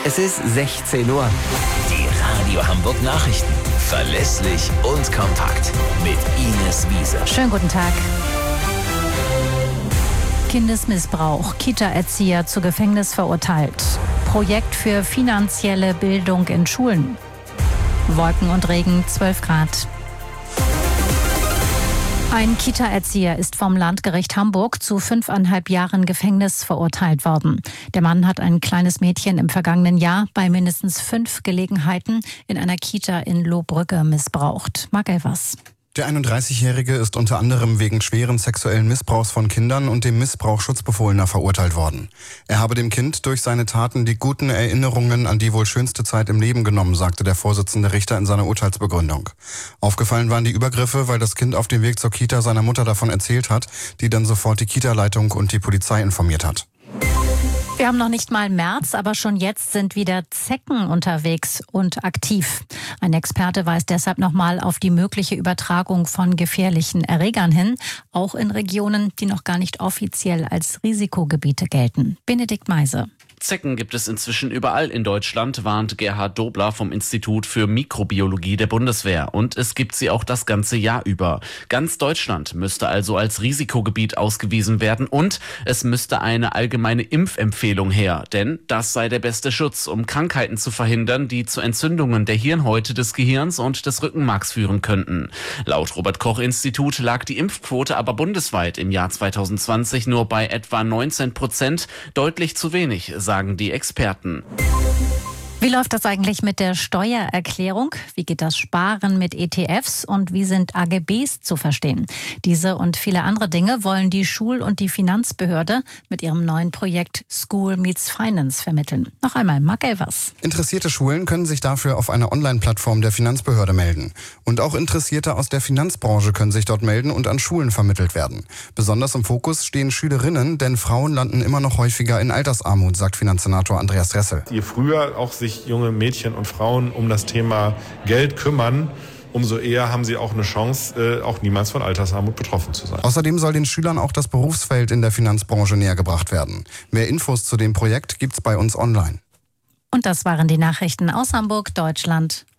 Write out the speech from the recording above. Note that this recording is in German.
Es ist 16 Uhr. Die Radio Hamburg Nachrichten. Verlässlich und kompakt. Mit Ines Wiese. Schönen guten Tag. Kindesmissbrauch. Kita-Erzieher zu Gefängnis verurteilt. Projekt für finanzielle Bildung in Schulen. Wolken und Regen, 12 Grad. Ein Kita-Erzieher ist vom Landgericht Hamburg zu 5,5 Jahren Gefängnis verurteilt worden. Der Mann hat ein kleines Mädchen im vergangenen Jahr bei mindestens 5 Gelegenheiten in einer Kita in Lohbrügge missbraucht. Marc Elvers. Der 31-Jährige ist unter anderem wegen schweren sexuellen Missbrauchs von Kindern und dem Missbrauch Schutzbefohlener verurteilt worden. Er habe dem Kind durch seine Taten die guten Erinnerungen an die wohl schönste Zeit im Leben genommen, sagte der Vorsitzende Richter in seiner Urteilsbegründung. Aufgefallen waren die Übergriffe, weil das Kind auf dem Weg zur Kita seiner Mutter davon erzählt hat, die dann sofort die Kita-Leitung und die Polizei informiert hat. Wir haben noch nicht mal März, aber schon jetzt sind wieder Zecken unterwegs und aktiv. Ein Experte weist deshalb nochmal auf die mögliche Übertragung von gefährlichen Erregern hin, auch in Regionen, die noch gar nicht offiziell als Risikogebiete gelten. Benedikt Meise. Zecken gibt es inzwischen überall in Deutschland, warnt Gerhard Dobler vom Institut für Mikrobiologie der Bundeswehr. Und es gibt sie auch das ganze Jahr über. Ganz Deutschland müsste also als Risikogebiet ausgewiesen werden und es müsste eine allgemeine Impfempfehlung her. Denn das sei der beste Schutz, um Krankheiten zu verhindern, die zu Entzündungen der Hirnhäute, des Gehirns und des Rückenmarks führen könnten. Laut Robert-Koch-Institut lag die Impfquote aber bundesweit im Jahr 2020 nur bei etwa 19%, deutlich zu wenig, sagen die Experten. Wie läuft das eigentlich mit der Steuererklärung? Wie geht das Sparen mit ETFs und wie sind AGBs zu verstehen? Diese und viele andere Dinge wollen die Schul- und die Finanzbehörde mit ihrem neuen Projekt School Meets Finance vermitteln. Noch einmal, Marc Elvers. Interessierte Schulen können sich dafür auf einer Online-Plattform der Finanzbehörde melden. Und auch Interessierte aus der Finanzbranche können sich dort melden und an Schulen vermittelt werden. Besonders im Fokus stehen Schülerinnen, denn Frauen landen immer noch häufiger in Altersarmut, sagt Finanzsenator Andreas Ressel. Je früher auch sich junge Mädchen und Frauen um das Thema Geld kümmern, umso eher haben sie auch eine Chance, auch niemals von Altersarmut betroffen zu sein. Außerdem soll den Schülern auch das Berufsfeld in der Finanzbranche näher gebracht werden. Mehr Infos zu dem Projekt gibt's bei uns online. Und das waren die Nachrichten aus Hamburg, Deutschland.